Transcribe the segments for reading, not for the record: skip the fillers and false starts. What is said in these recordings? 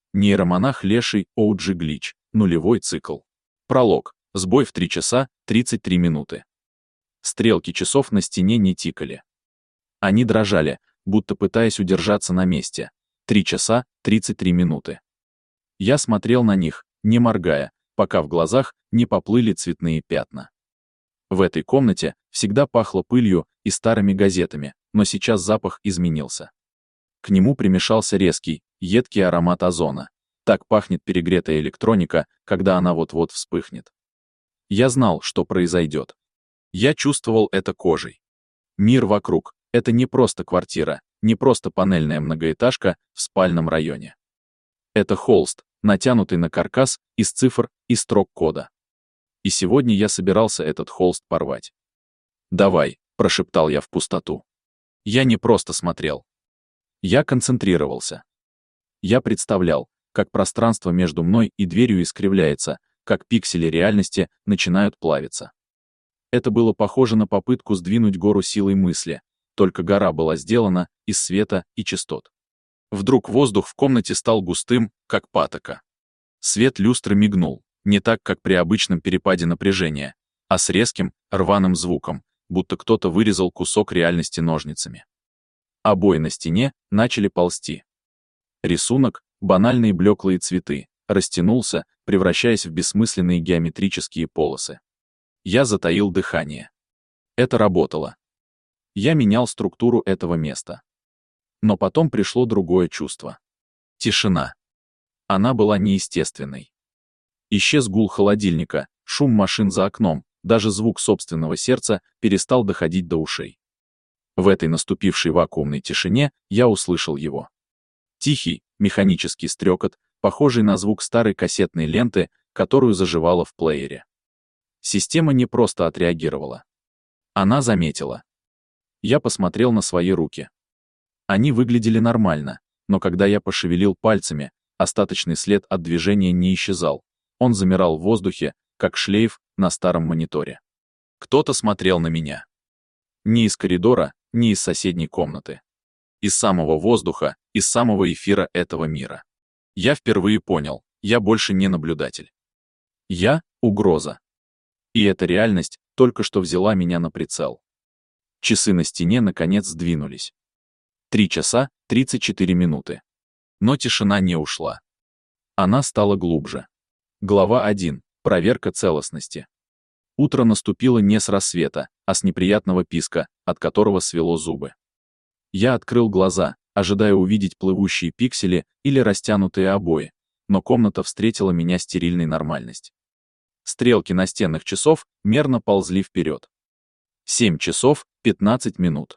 Нейромонах Леший OG Glitch. Нулевой цикл. Пролог. Сбой в 3 часа 33 минуты. Стрелки часов на стене не тикали. Они дрожали, будто пытаясь удержаться на месте. 3 часа 33 минуты. Я смотрел на них, не моргая, пока в глазах не поплыли цветные пятна. В этой комнате всегда пахло пылью и старыми газетами, но сейчас запах изменился. К нему примешался резкий, едкий аромат озона. Так пахнет перегретая электроника, когда она вот-вот вспыхнет. Я знал, что произойдет. Я чувствовал это кожей. Мир вокруг — это не просто квартира, не просто панельная многоэтажка в спальном районе. Это холст, натянутый на каркас из цифр и строк кода. И сегодня я собирался этот холст порвать. «Давай», — прошептал я в пустоту. Я не просто смотрел. Я концентрировался. Я представлял, как пространство между мной и дверью искривляется, как пиксели реальности начинают плавиться. Это было похоже на попытку сдвинуть гору силой мысли, только гора была сделана из света и частот. Вдруг воздух в комнате стал густым, как патока. Свет люстры мигнул, не так, как при обычном перепаде напряжения, а с резким, рваным звуком, будто кто-то вырезал кусок реальности ножницами. Обои на стене начали ползти. Рисунок, банальные блеклые цветы, растянулся, превращаясь в бессмысленные геометрические полосы. Я затаил дыхание. Это работало. Я менял структуру этого места. Но потом пришло другое чувство. Тишина. Она была неестественной. Исчез гул холодильника, шум машин за окном, даже звук собственного сердца перестал доходить до ушей. В этой наступившей вакуумной тишине я услышал его. Тихий, механический стрекот, похожий на звук старой кассетной ленты, которую заживало в плеере. Система не просто отреагировала. Она заметила. Я посмотрел на свои руки. Они выглядели нормально, но когда я пошевелил пальцами, остаточный след от движения не исчезал. Он замирал в воздухе, как шлейф на старом мониторе. Кто-то смотрел на меня. Не из коридора, не из соседней комнаты. Из самого воздуха, из самого эфира этого мира. Я впервые понял, я больше не наблюдатель. Я — угроза. И эта реальность только что взяла меня на прицел. Часы на стене наконец сдвинулись. 3 часа 34 минуты. Но тишина не ушла. Она стала глубже. Глава 1. Проверка целостности. Утро наступило не с рассвета, а с неприятного писка, от которого свело зубы. Я открыл глаза, ожидая увидеть плывущие пиксели или растянутые обои, но комната встретила меня стерильной нормальностью. Стрелки настенных часов мерно ползли вперед. 7 часов 15 минут.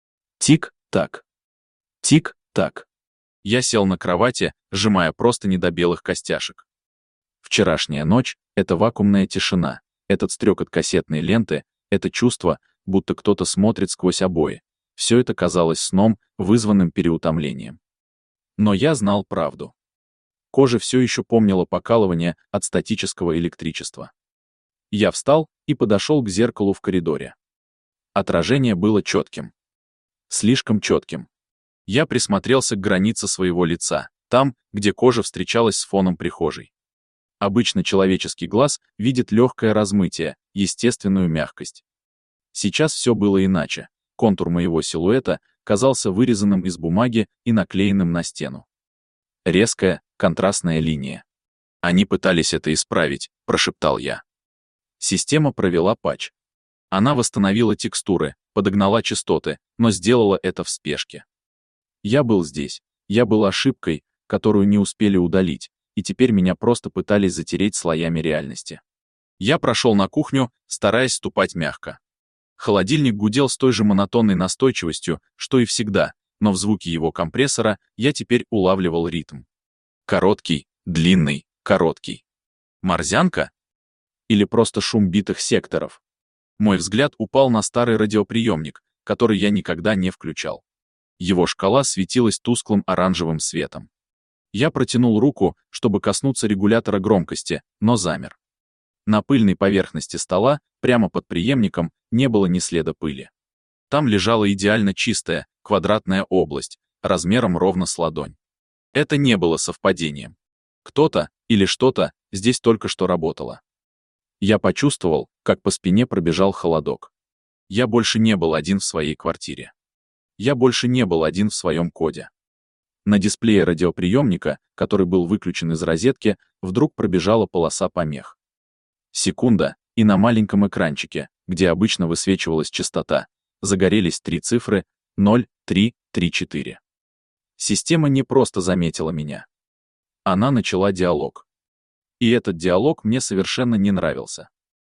Тик-так. Тик-так. Я сел на кровати, сжимая простыни до белых костяшек. Вчерашняя ночь — это вакуумная тишина, этот стрекот кассетной ленты, это чувство, будто кто-то смотрит сквозь обои. Все это казалось сном, вызванным переутомлением. Но я знал правду. Кожа все еще помнила покалывание от статического электричества. Я встал и подошел к зеркалу в коридоре. Отражение было четким. Слишком четким. Я присмотрелся к границе своего лица, там, где кожа встречалась с фоном прихожей. Обычно человеческий глаз видит легкое размытие, естественную мягкость. Сейчас все было иначе. Контур моего силуэта казался вырезанным из бумаги и наклеенным на стену. Резкая, контрастная линия. «Они пытались это исправить», — прошептал я. Система провела патч. Она восстановила текстуры, подогнала частоты, но сделала это в спешке. Я был здесь. Я был ошибкой, которую не успели удалить, и теперь меня просто пытались затереть слоями реальности. Я прошел на кухню, стараясь ступать мягко. Холодильник гудел с той же монотонной настойчивостью, что и всегда, но в звуке его компрессора я теперь улавливал ритм. Короткий, длинный, короткий. Морзянка? Или просто шум битых секторов? Мой взгляд упал на старый радиоприемник, который я никогда не включал. Его шкала светилась тусклым оранжевым светом. Я протянул руку, чтобы коснуться регулятора громкости, но замер. На пыльной поверхности стола, прямо под преемником, не было ни следа пыли. Там лежала идеально чистая, квадратная область, размером ровно с ладонь. Это не было совпадением. Кто-то или что-то здесь только что работало. Я почувствовал, как по спине пробежал холодок. Я больше не был один в своей квартире. Я больше не был один в своем коде. На дисплее радиоприемника, который был выключен из розетки, вдруг пробежала полоса помех. Секунда, и на маленьком экранчике, где обычно высвечивалась частота, загорелись 3 цифры 0, 3, 3, 4. Система не просто заметила меня. Она начала диалог. И этот диалог мне совершенно не нравился.